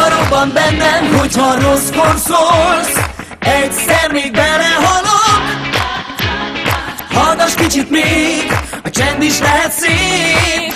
robban bennem, hogyha rosszkor szólsz. Egyszer még belehalok. Hallgass kicsit még, a csend is lehet szép.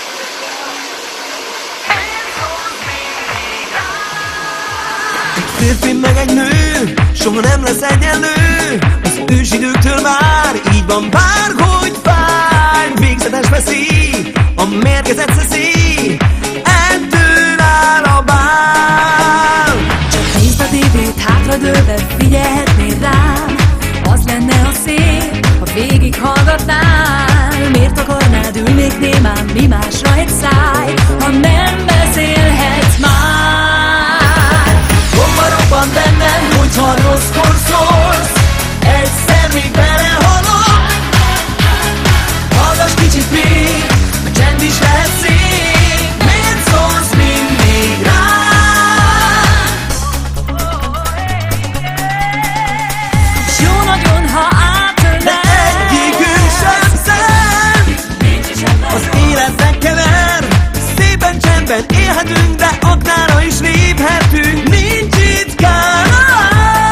Egy férfi meg egy nő soha nem lesz egyenlő. Az ősidőktől már így van, bárhogy fáj. Végzetes veszély, a mérgezett szeszély, ettől áll a bál. Csak nézd a tévét, hátradőlve figyelhetnél rám. Az lenne a szép, ha végig hallgatnál. Miért akarnád, ülj még némán, mi másra egy száj, ha nem beszélhetsz már. Bomba robban bennem, hogyha rosszkor szólsz. Egyszer még belehalok. Hallgass kicsit még, a csend is lehet szép. Miért szólsz mindig rám? S jó nagyon, ha De egyikünk sem szenv. Az életben kever. Szépen csendben élhetünk, de aknára is léphetünk. Nincs itt kár.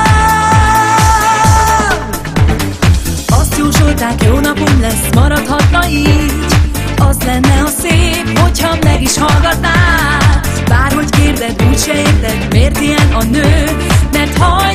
azt jósolták, jó napom lesz, maradhatna így. Az lenne a szép, hogyha meg is hallgatnád. Bárhogy kérded, úgyse érted, miért ilyen a nő. Mert ha